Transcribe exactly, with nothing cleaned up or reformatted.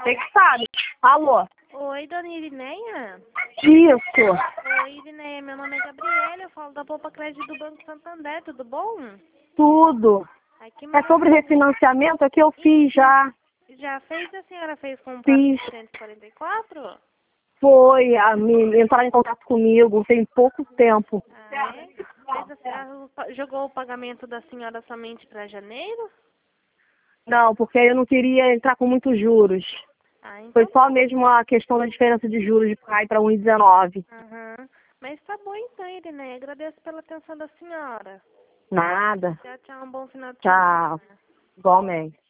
Você que sabe. Alô? Oi, dona Irineia? Isso. Oi, Irineia, meu nome é Gabriela, eu falo da Poupa Crédito do Banco Santander, tudo bom? Tudo. Ai, que É sobre maravilha. refinanciamento, é que eu fiz já. Já fez, a senhora fez com o Fiz. cento e quarenta e quatro? Foi a me entrar em contato comigo tem pouco tempo. Ah, é? Fez a senhora, jogou o pagamento da senhora somente para janeiro? Não, porque eu não queria entrar com muitos juros. Ah, então Foi só tá. mesmo a questão da diferença de juros de cair para um e dezenove. Aham. Mas tá bom então, Irineia, agradeço pela atenção da senhora. Nada. Tchau, tchau, um bom final de semana. Tchau. Igualmente.